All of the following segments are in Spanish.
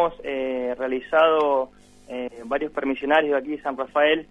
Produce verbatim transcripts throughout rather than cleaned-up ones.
hemos eh, realizado eh, varios permisionarios de aquí de San Rafael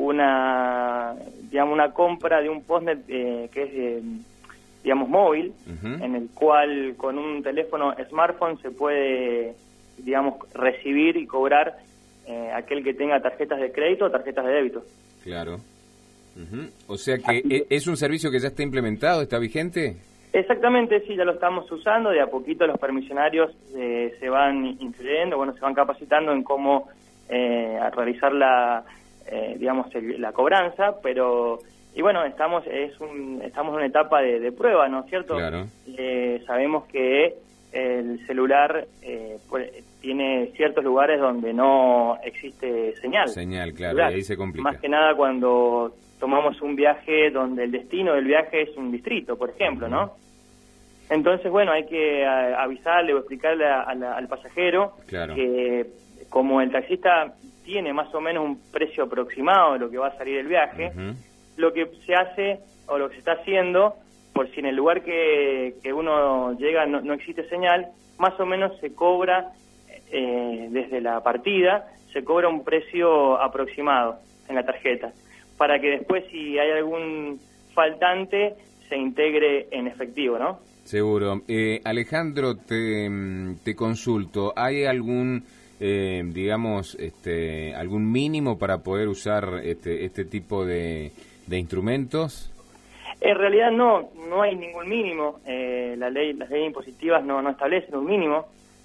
una, digamos, una compra de un postnet eh, que es, eh, digamos, móvil, uh-huh. en el cual con un teléfono smartphone se puede, digamos, recibir y cobrar eh, aquel que tenga tarjetas de crédito o tarjetas de débito. Claro. Uh-huh. O sea que Así, es un servicio que ya está implementado, ¿está vigente? Exactamente, sí, ya lo estamos usando. De a poquito los permisionarios eh, se van incluyendo, bueno, se van capacitando en cómo eh, realizar la, eh, digamos, el, la cobranza, pero y bueno, estamos es un, estamos en una etapa de, de prueba, ¿no es cierto? Claro. Eh, sabemos que el celular eh, pues, tiene ciertos lugares donde no existe señal. Señal, claro, y ahí se complica. Más que nada cuando tomamos un viaje donde el destino del viaje es un distrito, por ejemplo, uh-huh. ¿no? Entonces, bueno, hay que a, avisarle o explicarle a, a la, al pasajero claro. que como el taxista tiene más o menos un precio aproximado de lo que va a salir el viaje, uh-huh. lo que se hace o lo que se está haciendo, por si en el lugar que, que uno llega no, no existe señal, más o menos se cobra eh, desde la partida, se cobra un precio aproximado en la tarjeta, para que después si hay algún faltante se integre en efectivo, ¿no? Seguro. Eh, Alejandro, te, te consulto, ¿hay algún, eh, digamos, este, algún mínimo para poder usar este, este tipo de, de instrumentos? En realidad no, no hay ningún mínimo. Eh, la ley, las leyes impositivas no, no establecen un mínimo,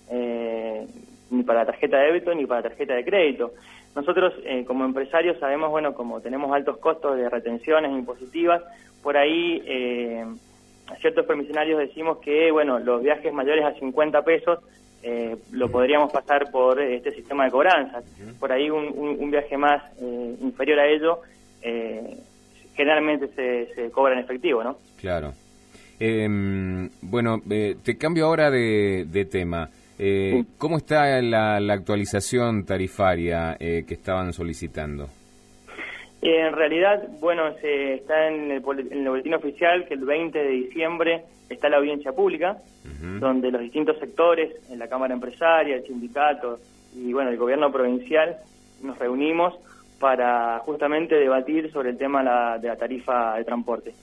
eh, ni para tarjeta de débito ni para tarjeta de crédito. Nosotros, eh, como empresarios, sabemos, bueno, como tenemos altos costos de retenciones impositivas, por ahí eh, a ciertos permisionarios decimos que, bueno, los viajes mayores a cincuenta pesos eh, lo podríamos pasar por este sistema de cobranzas. Por ahí un, un, un viaje más eh, inferior a ello, eh, generalmente se, se cobra en efectivo, ¿no? Claro. Eh, bueno, eh, te cambio ahora de, de tema. Eh, sí. ¿Cómo está la, la actualización tarifaria eh, que estaban solicitando? Eh, en realidad, bueno, se está en el, en el boletín oficial que el veinte de diciembre está la audiencia pública, uh-huh. donde los distintos sectores, en la Cámara Empresaria, el sindicato y bueno, el gobierno provincial, nos reunimos para justamente debatir sobre el tema la, de la tarifa de transporte.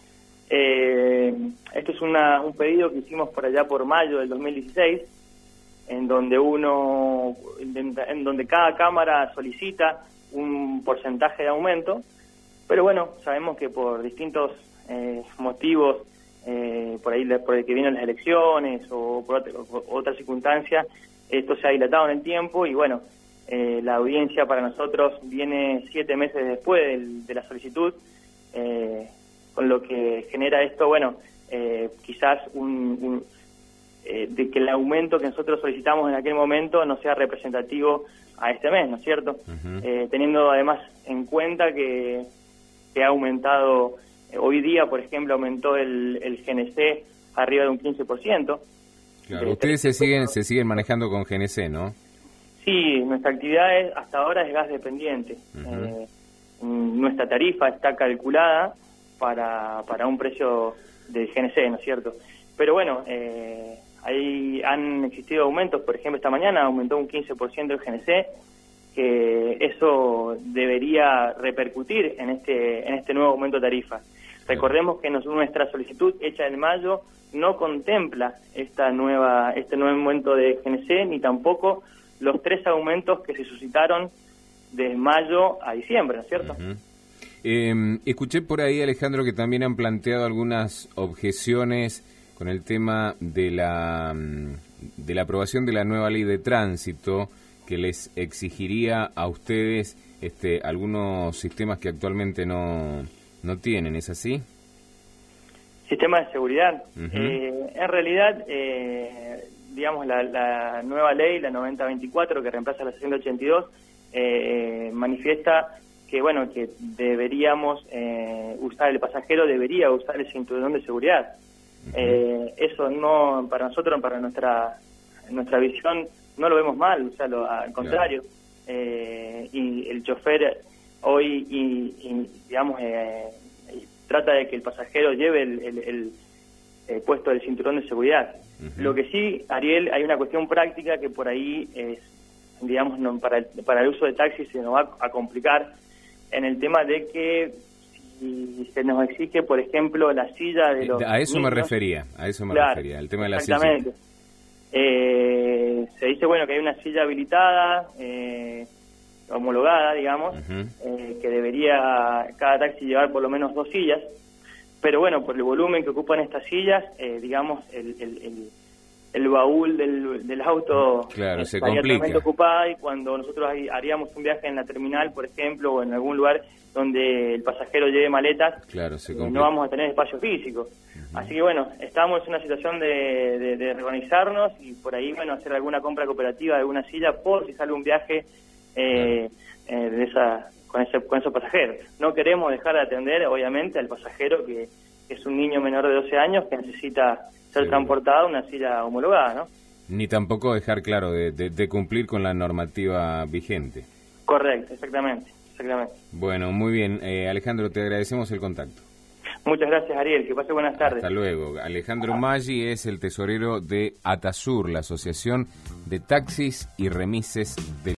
Eh, esto es una, un pedido que hicimos por allá por mayo del dos mil dieciséis, en donde uno, en donde cada cámara solicita un porcentaje de aumento, pero bueno, sabemos que por distintos eh, motivos, eh, por ahí por el que vienen las elecciones o por otra, por otra circunstancia, esto se ha dilatado en el tiempo y bueno, eh, la audiencia para nosotros viene siete meses después del, de la solicitud, eh, con lo que genera esto, bueno, eh, quizás un, un eh, de que el aumento que nosotros solicitamos en aquel momento no sea representativo a este mes, ¿no es cierto? Uh-huh. Eh, teniendo además en cuenta que, que ha aumentado, eh, hoy día, por ejemplo, aumentó el, el G N C arriba de un quince por ciento. Claro, de, ustedes se siguen se siguen manejando con G N C, ¿no? Sí, nuestra actividad es, hasta ahora es gas dependiente. Uh-huh. Eh, nuestra tarifa está calculada para, para un precio de G N C, ¿no es cierto? Pero bueno, eh, ahí han existido aumentos, por ejemplo, esta mañana aumentó un quince por ciento el G N C, que eso debería repercutir en este en este nuevo aumento de tarifa. Recordemos que nos, nuestra solicitud hecha en mayo no contempla esta nueva este nuevo aumento de G N C, ni tampoco los tres aumentos que se suscitaron de mayo a diciembre, ¿no es cierto? Uh-huh. Eh, escuché por ahí, Alejandro, que también han planteado algunas objeciones con el tema de la de la aprobación de la nueva ley de tránsito, que les exigiría a ustedes este algunos sistemas que actualmente no no tienen, ¿es así? Sistema de seguridad. Uh-huh. Eh, en realidad, eh, digamos, la, la nueva ley, la noventa veinticuatro, que reemplaza la ciento ochenta y dos, eh, manifiesta que, bueno, que deberíamos eh, usar, el pasajero debería usar el cinturón de seguridad. Uh-huh. Eh, eso no, para nosotros, para nuestra nuestra visión, no lo vemos mal, o sea, lo, al contrario. Claro. Eh, y el chofer hoy, y, y digamos, eh, trata de que el pasajero lleve el, el, el, el puesto del cinturón de seguridad. Uh-huh. Lo que sí, Ariel, hay una cuestión práctica que por ahí es digamos, no, para, el, para el uso de taxis se nos va a complicar en el tema de que si se nos exige, por ejemplo, la silla de los A eso niños, me refería, a eso me claro, refería, el tema de la silla. Exactamente. Eh, se dice, bueno, que hay una silla habilitada, eh, homologada, digamos, uh-huh. eh, que debería cada taxi llevar por lo menos dos sillas, pero bueno, por el volumen que ocupan estas sillas, eh, digamos, el, el, el, el baúl del, del auto claro, se estaría complica. totalmente ocupado, y cuando nosotros haríamos un viaje en la terminal, por ejemplo, o en algún lugar donde el pasajero lleve maletas, claro, se eh, no vamos a tener espacio físico. Uh-huh. Así que bueno, estamos en una situación de, de, de reorganizarnos y por ahí, bueno, hacer alguna compra cooperativa de alguna silla por si sale un viaje eh, claro. eh, de esa con ese con esos pasajeros. No queremos dejar de atender, obviamente, al pasajero que, que es un niño menor de doce años que necesita ser sí. transportado en una silla homologada, ¿no? Ni tampoco dejar claro de, de, de cumplir con la normativa vigente. Correcto, exactamente, exactamente. Bueno, muy bien. Eh, Alejandro, te agradecemos el contacto. Muchas gracias, Ariel. Que pase buenas tardes. Hasta luego. Alejandro Maggi es el tesorero de ATASUR, la Asociación de Taxis y Remises del